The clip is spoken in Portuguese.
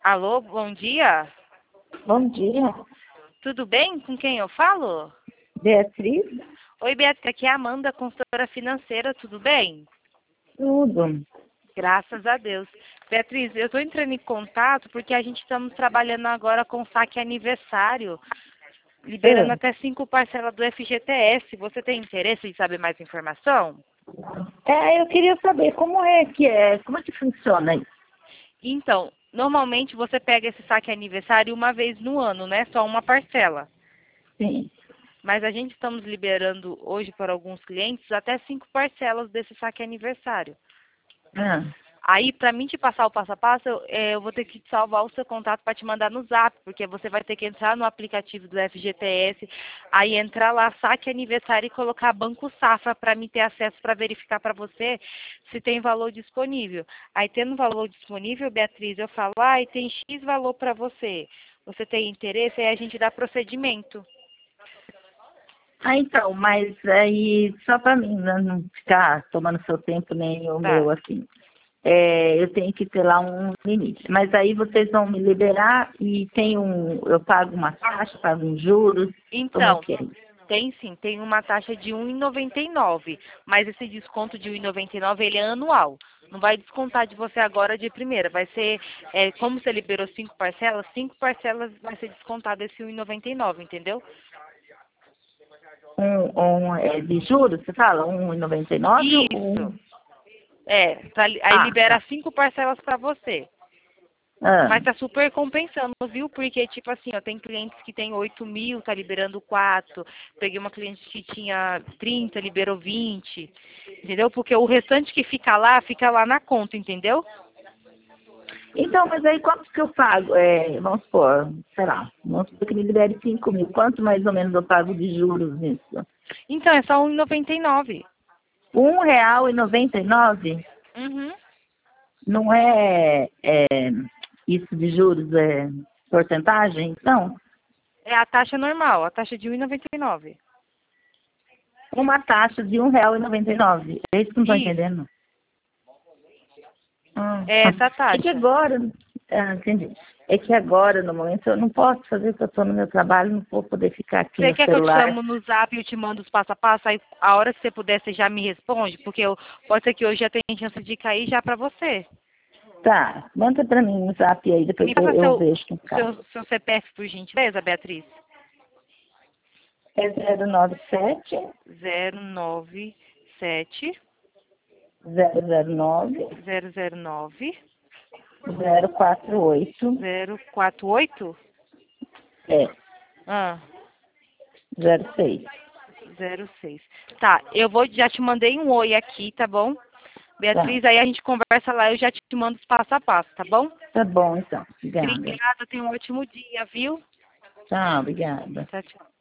Alô, bom dia. Bom dia, Tudo bem? Com quem eu falo? Beatriz. Oi, Beatriz, aqui é a Amanda, consultora financeira, tudo bem? Tudo. Graças a Deus. Beatriz, eu estou entrando em contato porque a gente estamos trabalhando agora com saque aniversário, liberando até 5 parcelas do FGTS. Você tem interesse em saber mais informação? Eu queria saber como é que funciona isso? Então, normalmente você pega esse saque aniversário uma vez no ano, né? Só uma parcela. Sim. Mas a gente estamos liberando hoje para alguns clientes até 5 parcelas desse saque aniversário. Ah, Aí, para mim te passar o passo a passo, eu vou ter que salvar o seu contato para te mandar no Zap, porque você vai ter que entrar no aplicativo do FGTS, aí entrar lá, saque aniversário e colocar Banco Safra para mim ter acesso para verificar para você se tem valor disponível. Aí, tendo valor disponível, Beatriz, eu falo, e tem X valor para você. Você tem interesse? Aí a gente dá procedimento. então, mas aí, só para mim não ficar tomando seu tempo nem o Tá. meu, assim, eu tenho que ter lá um limite. Mas aí vocês vão me liberar e eu pago uma taxa, pago uns juros, como é Então, que é isso? tem sim, tem uma taxa de 1,99, mas esse desconto de 1,99 ele é anual. Não vai descontar de você agora de primeira, vai ser, como você liberou 5 parcelas vai ser descontado esse 1,99, entendeu? De juros, você fala? 1,99 ou Isso, aí Ah, libera tá. 5 parcelas para você. Ah. Mas tá super compensando, viu? Porque, tipo assim, ó, tem clientes que tem 8 mil, tá liberando 4. Peguei uma cliente que tinha 30, liberou 20. Entendeu? Porque o restante que fica lá na conta, entendeu? Então, mas aí quanto que eu pago? Vamos supor, sei lá, vamos supor que me libere 5 mil. Quanto mais ou menos eu pago de juros nisso? Então, é só 1,99. R$ 1,99? Uhum. Não isso de juros, é porcentagem? Então, É a taxa normal, a taxa de 1,99. uma taxa de R$ 1,99. É isso que eu não estou Isso, entendendo. Ah, é essa a é que taxa. agora, entendi. É que agora, no momento, eu não posso fazer, porque eu estou no meu trabalho, não vou poder ficar aqui Você no quer que eu te celular. chamo no Zap e eu te mando os passo a passo? Aí, a hora que você puder, você já me responde? Porque pode ser que hoje já tenha chance de cair já pra você. Tá, manda para mim no zap aí, depois Me passa eu vejo com calma. seu CPF, por gentileza, Beatriz. É 097 097 009 009 048 048 é ah, 06. 06. Tá, já te mandei um oi aqui, tá bom? Tá, Beatriz, aí a gente conversa lá, eu já te mando os passo a passo, tá bom? tá bom então. Obrigada. Obrigada, tenha um ótimo dia, viu? Tchau, obrigada. Tchau, tchau.